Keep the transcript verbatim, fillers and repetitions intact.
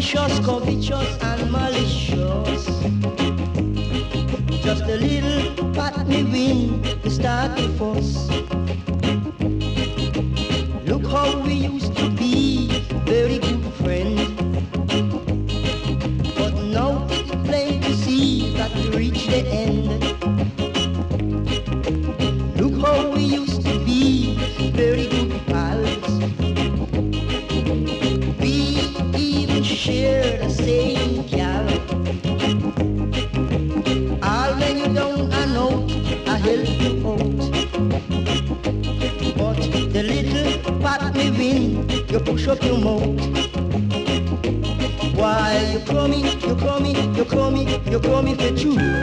vicious, covetous and malicious. Just a little pat me win, to start to fuss. Look how we used to be, very good friends. But now it's plain to see that we reach the end. Look how we used to be, very good pals. We even shared the same gal. All when you down and out, I help you out. But the little pat me win, you push up your mouth. While you coming, you coming, you coming, you coming for true.